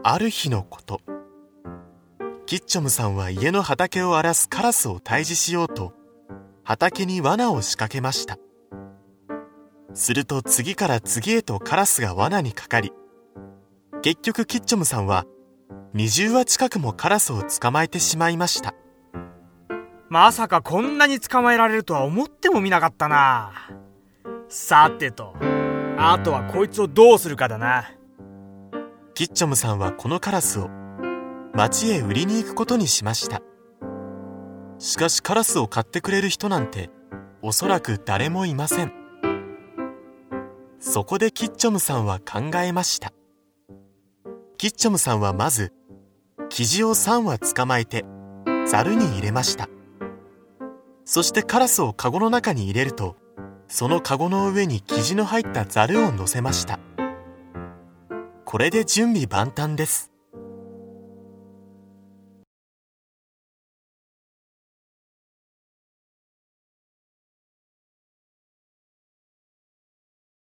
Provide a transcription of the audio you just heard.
ある日のこと、キッチョムさんは家の畑を荒らすカラスを退治しようと畑に罠を仕掛けました。すると次から次へとカラスが罠にかかり、結局キッチョムさんは20羽近くもカラスを捕まえてしまいました。 まさかこんなに捕まえられるとは思ってもみなかったな。さてと、あとはこいつをどうするかだな。 キッチョムさんはこのカラスを町へ売りに行くことにしました。しかしカラスを買ってくれる人なんておそらく誰もいません。そこでキッチョムさんは考えました。キッチョムさんはまずキジを3羽捕まえてザルに入れました。そしてカラスをカゴの中に入れると、そのカゴの上にキジの入ったザルを乗せました。これで準備万端です。